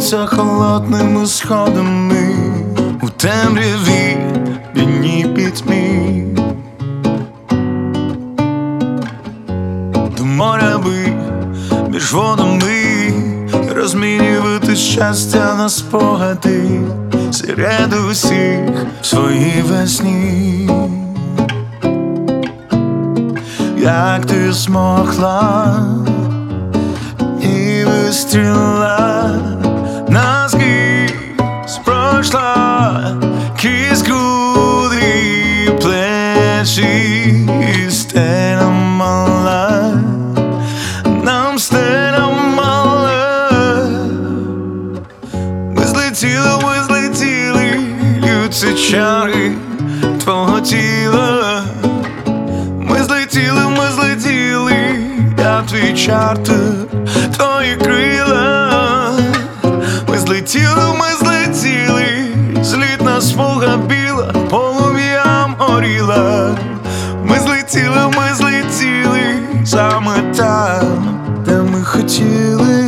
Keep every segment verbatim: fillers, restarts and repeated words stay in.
піднімемося холодними сходами у темряві п'яній пітьмі. До моря би між водами розмінювати щастя на спогади серед усіх в своїй весні. Як ти змогла і вистріла наскрізь пройшла крізь груди і плечі, і стеля мала, нам стеля мала. Ми злетіли, ми злетіли, лються чари твого тіла. Ми злетіли, ми злетіли, я твій чартер, твої крила. Ми злетіли, ми злетіли, злітна смуга біла полум'ям горіла. Ми злетіли, ми злетіли, саме там, де ми хотіли.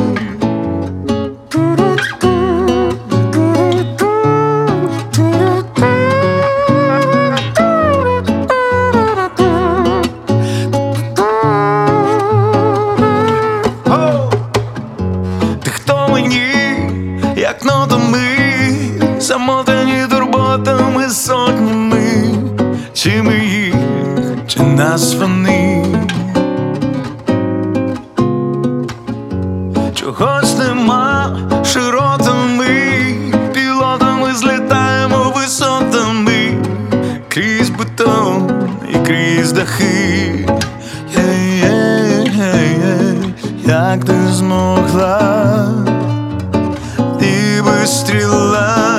Як нотами, замотані турботами сотнями, чи ми їх, чи нас вони. Чогось нема широтами, пілотами злітаємо висотами, крізь бетон і крізь дахи. Є-є-є-є, як ти змогла і вистріла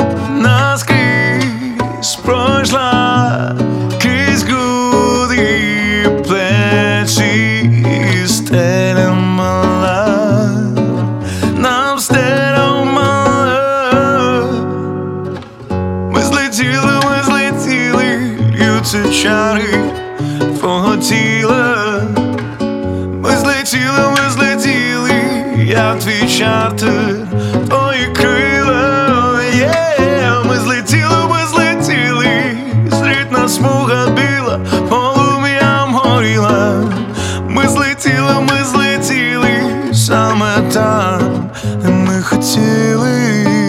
наскрізь пройшла крізь груди і плечі, і стеля мала, нам стеля мала. Ми злетіли, ми злетіли, льються чари твого тіла. Ми злетіли, ми злетіли, я твій чартер, твої крила. Yeah. Ми злетіли, ми злетіли, злітна смуга біла полум'ям горіла. Ми злетіли, ми злетіли, саме там, де ми хотіли.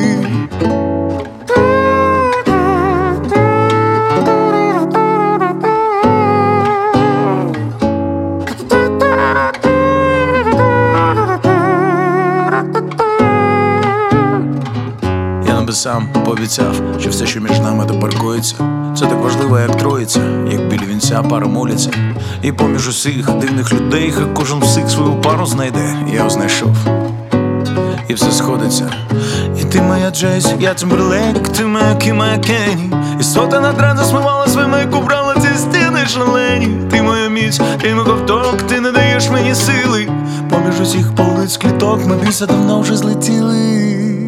Сам пообіцяв, що все, що між нами допаркується, це так важливо, як троїця, як біля вінця пара моляться. І поміж усіх дивних людей, хай кожен всіх свою пару знайде. Я його знайшов, і все сходиться. І ти моя Джейсі, я Тімберлейк, ти моя Кі, моя Кенні. І сота над ран засмивала свій мейку, брала ці стіни шалені. Ти моя міць, ти мій ковток, ти не даєш мені сили. Поміж усіх полиць кліток ми більше давно вже злетіли.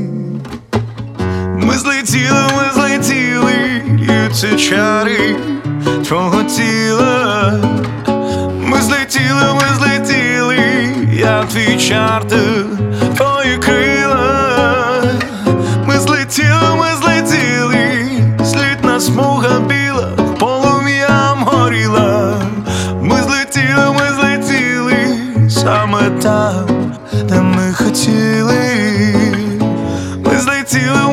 Ми злетіли, ми злетіли, льються чари твого тіла. Ми злетіли, ми злетіли, я твій чартер, твої крила. Ми злетіли, ми злетіли, злітна смуга біла полум'ям горіла. Ми злетіли, ми злетіли, саме там, де ми хотіли. Ми злетіли,